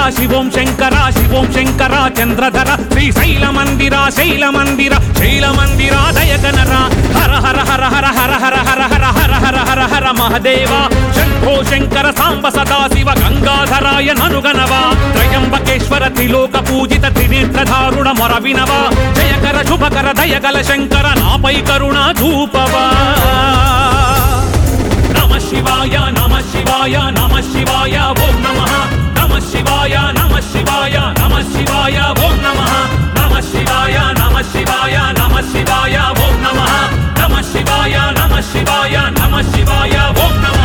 శివం శంకర శివం శంకర చంద్రధర శ్రీశైల మందిర శైల మందిర శైల మందిర దయగనర హర హర హర హర హర హర హర హర హర హర హర హర మహదేవ శంభో శంకర సాంబ సదాశివ గంగాధరాయ ననుగనవా త్రయంబకేశ్వర త్రిలోక పూజిత త్రినేత్రధారుణ మొరవినవా జయకర శుభకర దయగల శంకర నాపై కరుణ చూపవా నమః శివాయ నమః శివాయ నమః శివాయ ఓం నమః నమః శివాయ నమః శివాయ నమః శివాయ ఓం నమః నమః శివాయ నమః శివాయ నమః శివాయ ఓం నమః నమః శివాయ నమః శివాయ నమః శివాయ ఓం నమః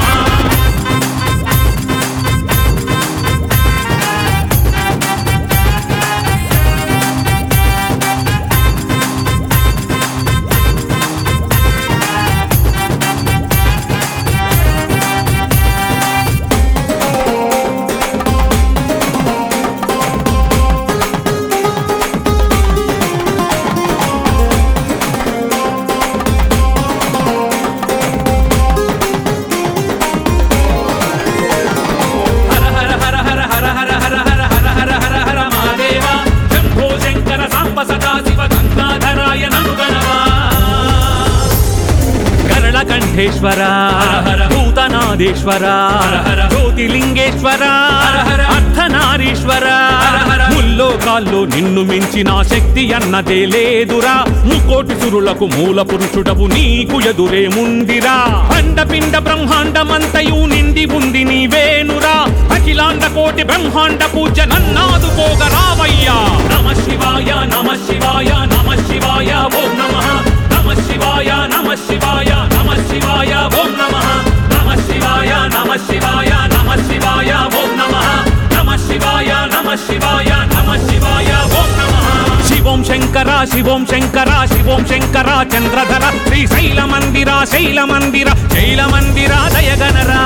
కంఠేశ్వర భూతనాదేశ్వర జ్యోతిలింగేశ్వర అర్ధనారీశ్వర ముల్లోకాల్లో నిన్ను మించిన శక్తి అన్నదే లేదురా ముకోటి సురులకు మూల పురుషుడవు నీకు ఎదురే ముందిరా అండపిండ బ్రహ్మాండమంతయు నిండి ఉంది నీవేనురా అఖిలాండ కోటి బ్రహ్మాండ పూజ నన్నాదుకోగ రావయ్యా నమః శివాయ నమః శివాయ నమః శివాయ ఓం నమః నమః శివాయ నమః శివాయ నమః శివాయ ఓం నమః నమః శివాయ నమః శివాయ నమః శివాయ ఓం నమః నమః శివాయ నమః శివాయ నమః శివాయ ఓం నమః శివం శంకర శివం శంకర శివం శంకర చంద్రధర శ్రీశైల మందిర శైల మందిర శైల మందిర దయగనరా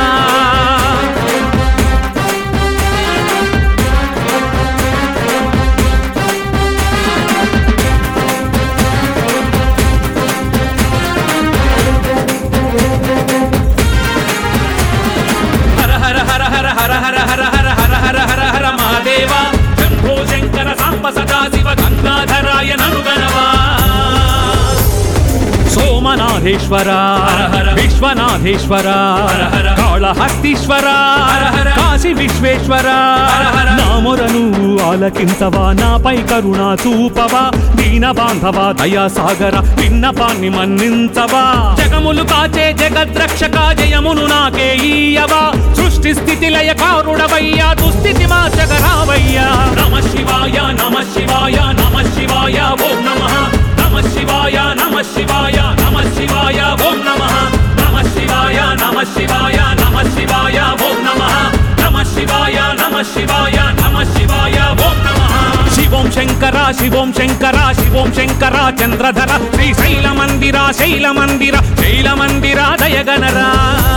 గంగాధరాయ ననుగనవా సోమనాథేశ్వర విశ్వనాథేశ్వర కాళహస్తీశ్వర కాశీ విశ్వేశ్వర నామొరను ఆలకించవా నాపై కరుణ చూపవా దీన బాంధవ దయాసాగర విన్నపాన్ని మన్నించవా జగములు కాచే జగద్రక్షక జయమును నాకే ఈయవా సృష్టి స్థితి లయ కారుడవయ్యా దుస్థితి మాచగరావయ్యా నమః శివాయ నమః శివాయ నమః శివాయ ఓం నమః నమః శివాయ నమః శివాయ నమః శివాయ ఓం నమః నమః శివాయ నమః శివాయ నమః శివాయ ఓం నమః నమః శివాయ నమః శివాయ నమః శివాయ ఓం నమః శివం శంకర శివం శంకర శివం శంకర చంద్రధర శ్రీశైల మందిర శైల మందిర శైల మందిర దయగనరా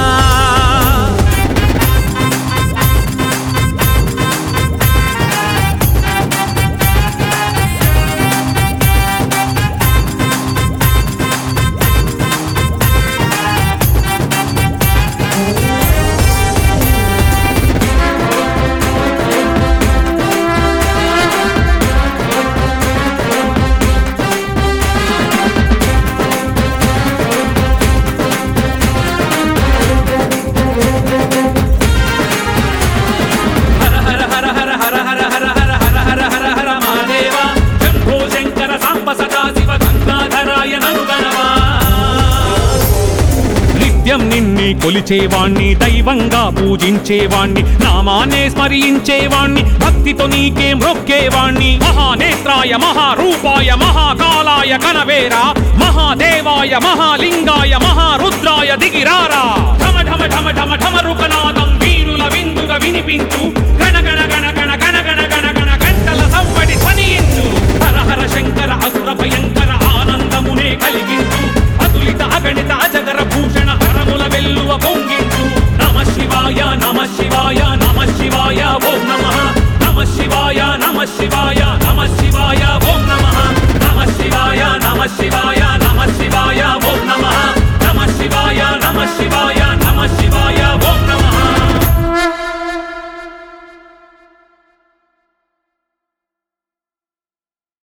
నిన్ని కొలిచేవాణ్ణి దైవంగా పూజించేవాణ్ణి నామాన్నే స్మరించేవాణ్ణి భక్తితో నీకే మ్రొక్కేవాణ్ణి మహానేత్రాయ మహారూపాయ మహాకాలాయ కనవేరా మహాదేవాయ మహాలింగాయ మహారుద్రాయ దిగిరారా ఢమ ఢమ ఢమ ఢమ ఢమరుకనాదం వీరుల విందుగా వినిపించు గణ గణ గణ గణ గణ గణ గణ గణ గంటల సవ్వడి ధ్వనించు హర హర శంకర అసుర భయంకర ఆనందమునే కలిగించు